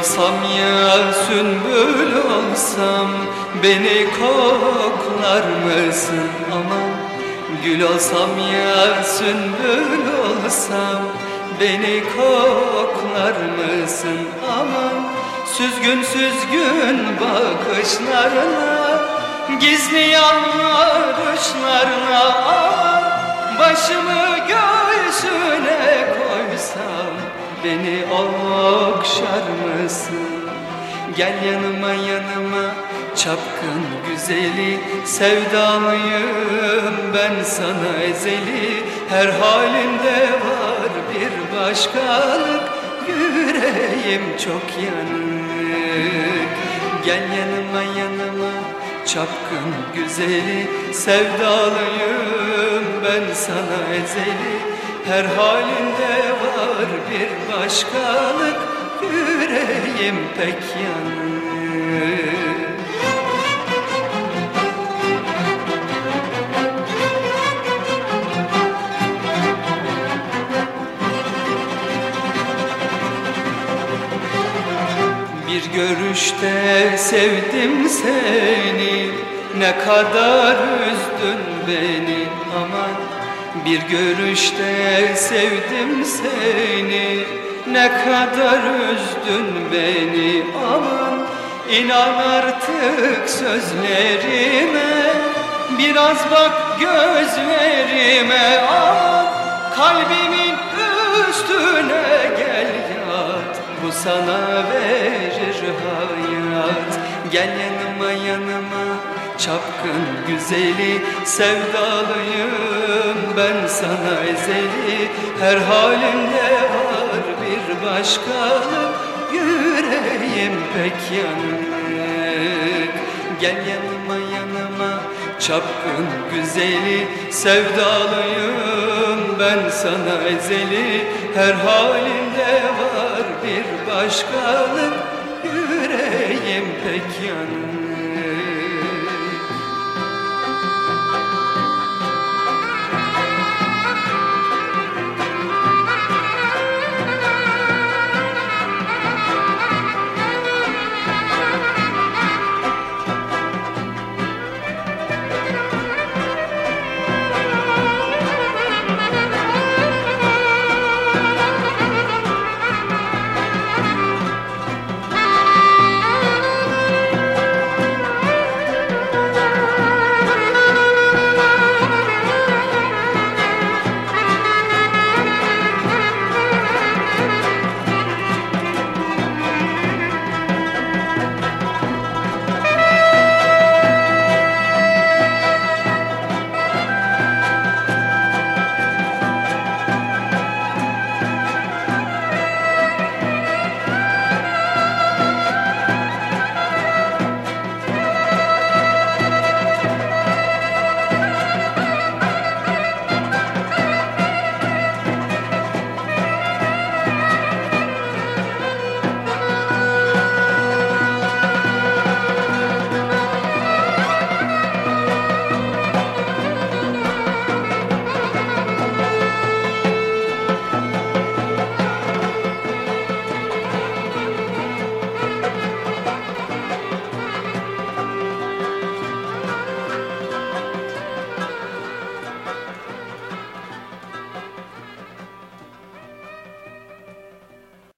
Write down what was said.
olsam ya sümbül olsam beni koklar mısın aman? Gül olsam ya sümbül olsam beni koklar mısın aman? Süzgün süzgün bakışlarına, gizli yalvarışlarına aman. Başımı göğsüne koysam beni okşar mısın? Gel yanıma yanıma çapkın güzeli, sevdalıyım ben sana ezeli. Her halinde var bir başkalık, yüreğim çok yanık. Gel yanıma yanıma çapkın güzeli, sevdalıyım ben sana ezeli. Her halinde var bir başkalık, yüreğim pek yanık. Bir görüşte sevdim seni, ne kadar üzdün beni aman. Bir görüşte sevdim seni, ne kadar üzdün beni aman. İnan artık sözlerime, biraz bak gözlerime aman. Kalbimin üstüne gel yat, bu sana verir hayat. Gel yanıma yanıma çapkın güzeli, sevdalıyım ben sana ezeli. Her halimde var bir başkalık, yüreğim pek yanık. Gel yanıma yanıma çapkın güzeli, sevdalıyım ben sana ezeli. Her halimde var bir başkalık, yüreğim pek yanık.